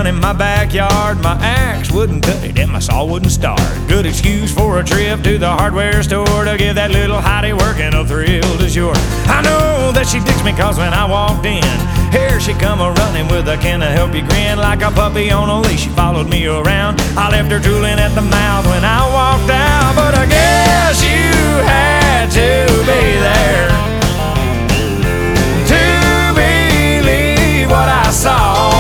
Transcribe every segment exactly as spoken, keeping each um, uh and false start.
in my backyard. My axe wouldn't cut it and my saw wouldn't start. Good excuse for a trip to the hardware store to give that little hottie working a thrill to sure. I know that she digs me cause when I walked in, here she come a-running with a can of help you grin. Like a puppy on a leash, she followed me around. I left her drooling at the mouth when I walked out. But I guess you had to be there to believe what I saw.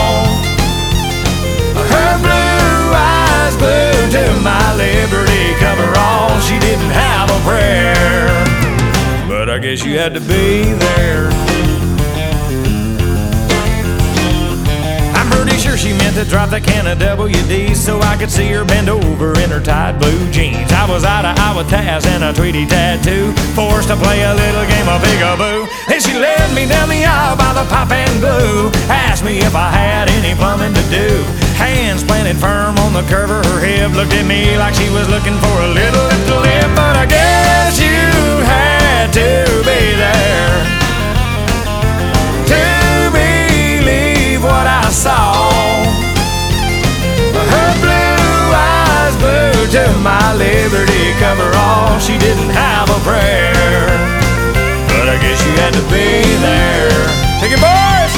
Her blue eyes glued to my Liberty coverall. She didn't have a prayer, but I guess you had to be there. Pretty sure she meant to drop the can of W D so I could see her bend over in her tight blue jeans. I was eye to eye with Taz and a Tweety tattoo, forced to play a little game of peekaboo. Then she led me down the aisle by the pipe and glue, asked me if I had any plumbing to do. Hands planted firm on the curve of her hip, looked at me like she was looking for a little lip to lip. But I guess you had to be there to believe what I saw. Her blue eyes glued to my Liberty coverall. She didn't have a prayer, but I guess you had to be there. Take it, boys!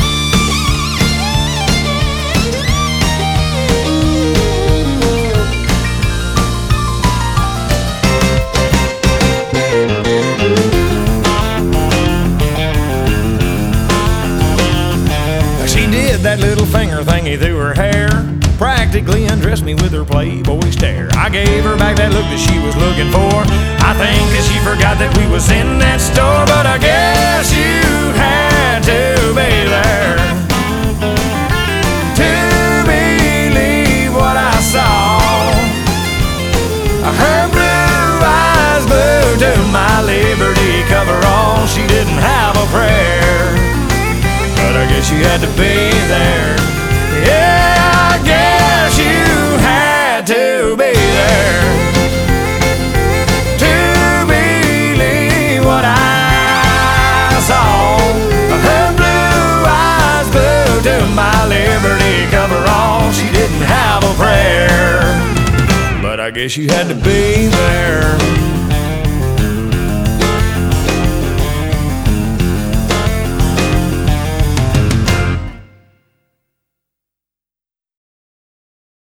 That little finger thingy through her hair, practically undressed me with her Playboy stare. I gave her back that look that she was looking for. I think that she forgot that we was in that store. But I guess you had to be there to believe what I saw. Her blue eyes glued to my Liberty coverall. She didn't have a prayer, but I guess you had to be there. Yeah, I guess you had to be there to believe what I saw. Her blue eyes glued to my Liberty coverall. She didn't have a prayer, but I guess you had to be there.